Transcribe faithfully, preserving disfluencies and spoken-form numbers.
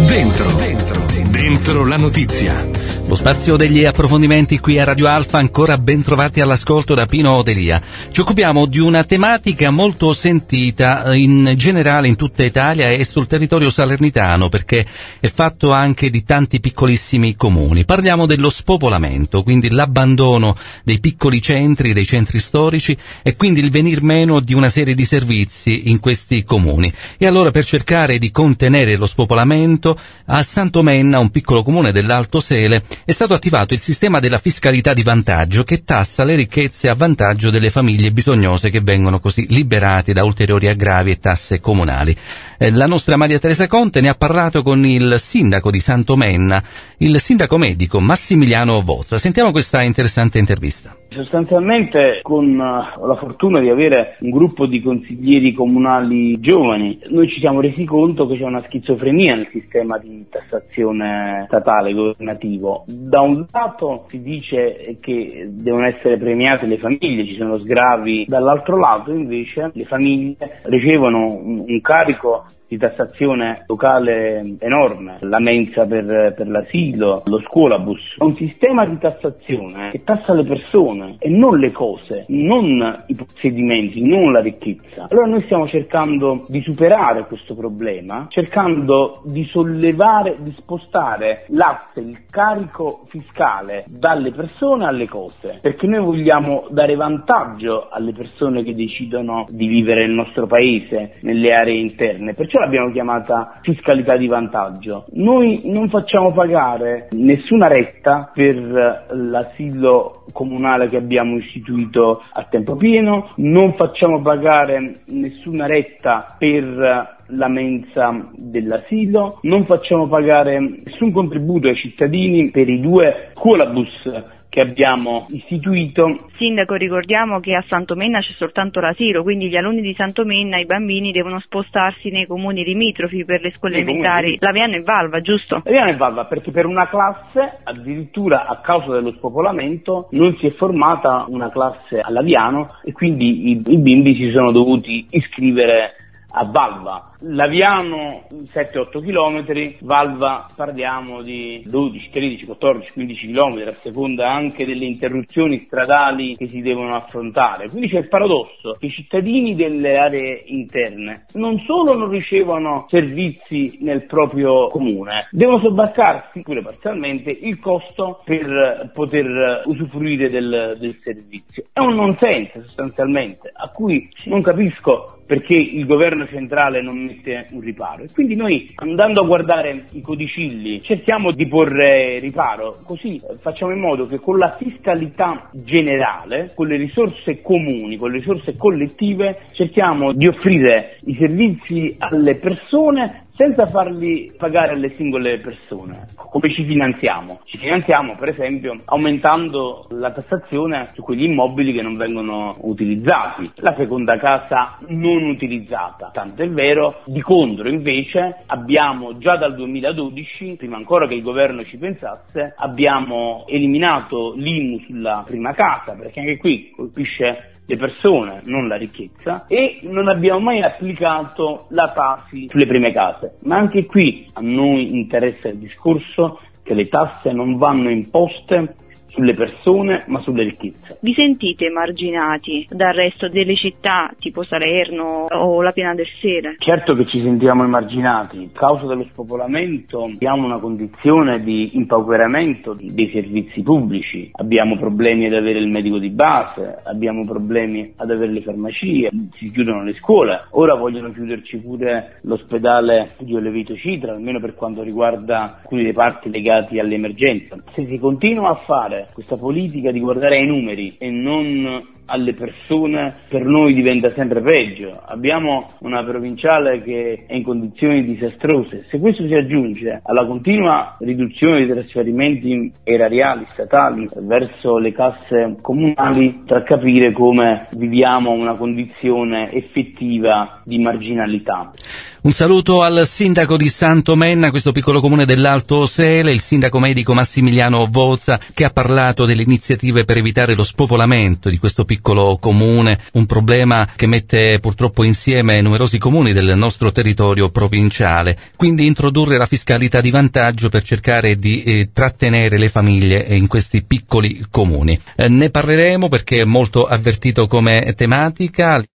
Dentro, dentro, dentro la notizia. Lo spazio degli approfondimenti qui a Radio Alfa, ancora ben trovati all'ascolto da Pino Delia. Ci occupiamo di una tematica molto sentita in generale in tutta Italia e sul territorio salernitano, perché è fatto anche di tanti piccolissimi comuni. Parliamo dello spopolamento, quindi l'abbandono dei piccoli centri, dei centri storici e quindi il venir meno di una serie di servizi in questi comuni. E allora, per cercare di contenere lo spopolamento, a Santomenna, un piccolo comune dell'Alto Sele, è stato attivato il sistema della fiscalità di vantaggio, che tassa le ricchezze a vantaggio delle famiglie bisognose che vengono così liberate da ulteriori aggravi e tasse comunali. Eh, la nostra Maria Teresa Conte ne ha parlato con il sindaco di Santomenna, il sindaco medico Massimiliano Vozza. Sentiamo questa interessante intervista. Sostanzialmente, con la fortuna di avere un gruppo di consiglieri comunali giovani, noi ci siamo resi conto che c'è una schizofrenia nel sistema di tassazione statale governativo. Da un lato si dice che devono essere premiate le famiglie, ci sono sgravi, dall'altro lato invece le famiglie ricevono un, un carico di tassazione locale enorme, la mensa per, per l'asilo, lo scuolabus. È un sistema di tassazione che tassa le persone e non le cose, non i possedimenti, non la ricchezza. Allora noi stiamo cercando di superare questo problema, cercando di sollevare, di spostare l'asse, il carico fiscale dalle persone alle cose, perché noi vogliamo dare vantaggio alle persone che decidono di vivere nel nostro paese, nelle aree interne. Perciò l'abbiamo chiamata fiscalità di vantaggio. Noi non facciamo pagare nessuna retta per l'asilo comunale che abbiamo istituito a tempo pieno, non facciamo pagare nessuna retta per la mensa dell'asilo, non facciamo pagare nessun contributo ai cittadini per i due scuolabus che abbiamo istituito. Sindaco, ricordiamo che a Santomenna c'è soltanto l'asilo, quindi gli alunni di Santomenna, i bambini, devono spostarsi nei comuni limitrofi per le scuole elementari, Laviano e Valva, giusto? Laviano e Valva, perché per una classe, addirittura a causa dello spopolamento, non si è formata una classe a Laviano e quindi i, i bimbi si sono dovuti iscrivere a Valva. Laviano sette otto chilometri, Valva parliamo di dodici, tredici, quattordici, quindici chilometri, a seconda anche delle interruzioni stradali che si devono affrontare. Quindi c'è il paradosso che i cittadini delle aree interne non solo non ricevono servizi nel proprio comune, devono sobbarcarsi, pure parzialmente, il costo per poter usufruire del, del servizio. È un non senso sostanzialmente, a cui non capisco perché il governo centrale non mette un riparo. E quindi noi, andando a guardare i codicilli, cerchiamo di porre riparo, così facciamo in modo che con la fiscalità generale, con le risorse comuni, con le risorse collettive, cerchiamo di offrire i servizi alle persone senza farli pagare alle singole persone. Come ci finanziamo? Ci finanziamo per esempio aumentando la tassazione su quegli immobili che non vengono utilizzati, la seconda casa non utilizzata. Tanto è vero, di contro invece abbiamo già dal duemiladodici, prima ancora che il governo ci pensasse, abbiamo eliminato l'I M U sulla prima casa, perché anche qui colpisce le persone, non la ricchezza, e non abbiamo mai applicato la Tasi sulle prime case. Ma anche qui a noi interessa il discorso che le tasse non vanno imposte sulle persone ma sulle ricchezze. Vi sentite emarginati dal resto delle città tipo Salerno o la Piana del Sele? Certo che ci sentiamo emarginati. A causa dello spopolamento abbiamo una condizione di impauperamento dei servizi pubblici, abbiamo problemi ad avere il medico di base, abbiamo problemi ad avere le farmacie, si chiudono le scuole, ora vogliono chiuderci pure l'ospedale di Olevito Citra, almeno per quanto riguarda alcuni dei parti legati all'emergenza. Se si continua a fare questa politica di guardare ai numeri e non alle persone, per noi diventa sempre peggio. Abbiamo una provinciale che è in condizioni disastrose. Se questo si aggiunge alla continua riduzione dei trasferimenti erariali statali verso le casse comunali, tra capire come viviamo una condizione effettiva di marginalità. Un saluto al sindaco di Santomenna, questo piccolo comune dell'Alto Sele, il sindaco medico Massimiliano Vozza, che ha parlato delle iniziative per evitare lo spopolamento di questo piccolo piccolo comune, un problema che mette purtroppo insieme numerosi comuni del nostro territorio provinciale. Quindi introdurre la fiscalità di vantaggio per cercare di eh, trattenere le famiglie in questi piccoli comuni. Eh, ne parleremo perché è molto avvertito come tematica.